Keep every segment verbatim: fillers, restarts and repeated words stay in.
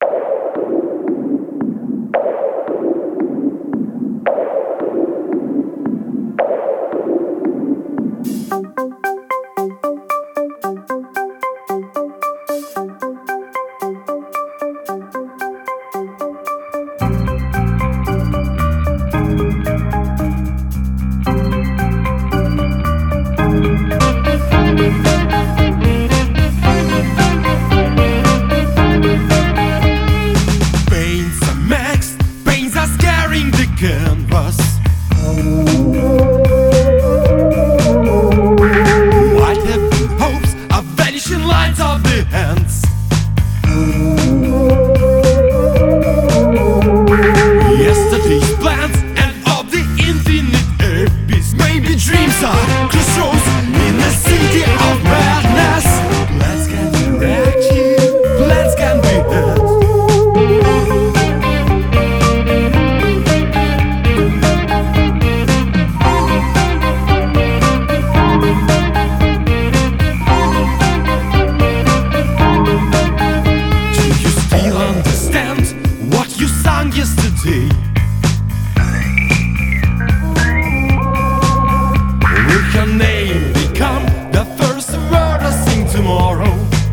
Canvas. White heaven hopes are vanishing lines of the hands. Yesterday's plans and of the infinite abyss. Maybe dreams are crossroads in the city of madness. Plans can direct you, plans can be heard. Yesterday, will your name become the first word I sing tomorrow?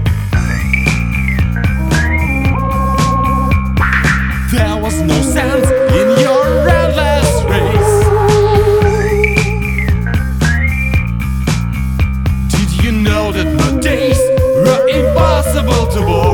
There was no sense in your endless race. Did you know that my days were impossible to walk?